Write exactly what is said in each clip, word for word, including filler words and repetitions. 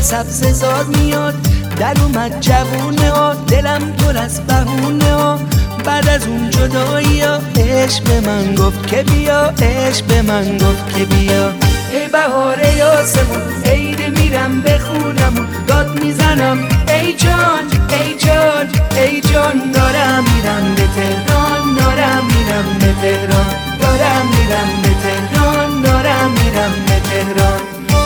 سبززار میاد، در اومد جوونه ها، دلم پر از بهونه ها. بعد از اون جدایی ها عشق به من گفت که بیا، عشق به من گفت که بیا. ای بهار آسمون، عید میرم به خونمون، داد میزنم ای جان ای جان ای جان. دارم میرم به تهران، دارم میرم به تهران، دارم میرم به تهران، دارم میرم به تهران.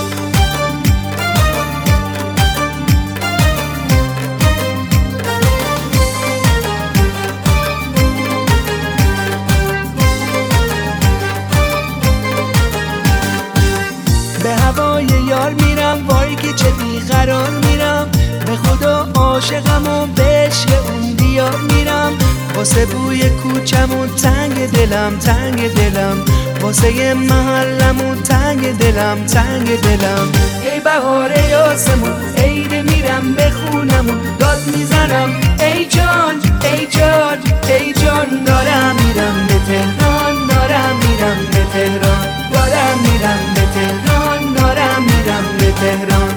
به هوای یار میرم، وای که چه بیقرار میرم. به خدا عاشقم و به عشق اون دیار میرم. واسه بوی کوچمون تنگ دلم، تنگ دلم. واسه محلمون تنگ دلم، تنگ دلم. ای بهار آسمون، عید میرم به خونمون، داد میزنم ای جان ای جان ای جان. دارم میرم به تهران، دارم میرم به تهران، دارم میرم به تهران، دارم میرم به تهران.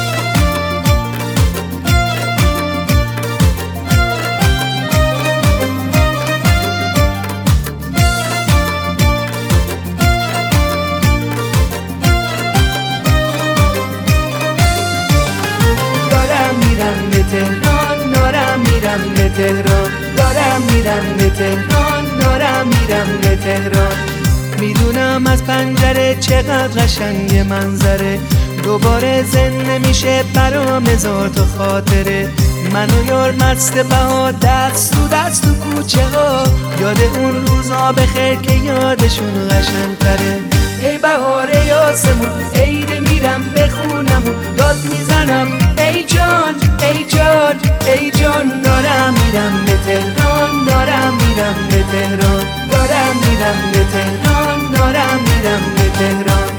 دارم میرم به تهران، دارم میرم به تهران، دارم میرم به تهران، دارم میرم به تهران. میدونم از پنجره چقدر قشنگ منظره، دوباره زن نمیشه برام هزار تا خاطره. من و یار مست بهار، دست تو دست تو کوچه ها، یاد اون روزا بخیر که یادشون قشنگتره. ای بهار آسمون، عید میرم به خونمون، داد میزنم ای جان ای جان ای جان. دارم میرم به تهران، دارم میرم به تهران، دارم میرم به تهران، دارم میرم به تهران.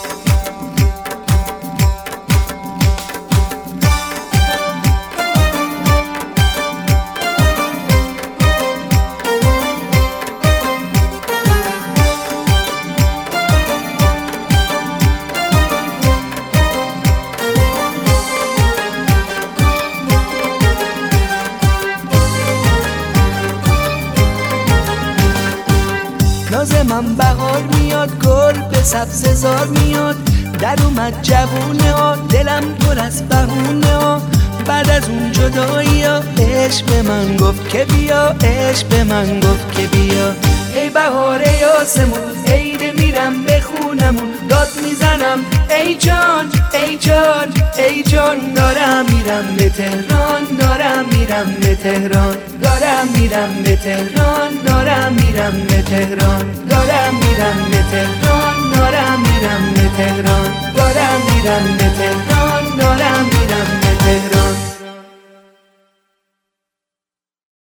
لازمم بهار میاد، گل به سبززار میاد، در اومد جوونه ها، دلم پر از بهونه ها. بعد از اون جدایی ها عشق به من گفت که بیا، عشق به من گفت که بیا. ای بهار آسمون، عید میرم به خونمون، داد میزنم ای جان ای جان ای جان. دارم میرم به تهران، دارم میرم به تهران، دارم میرم به تهران، دارم میرم به تهران، دارم میرم به تهران، دارم میرم به تهران، دارم میرم به تهران، دارم میرم به تهران.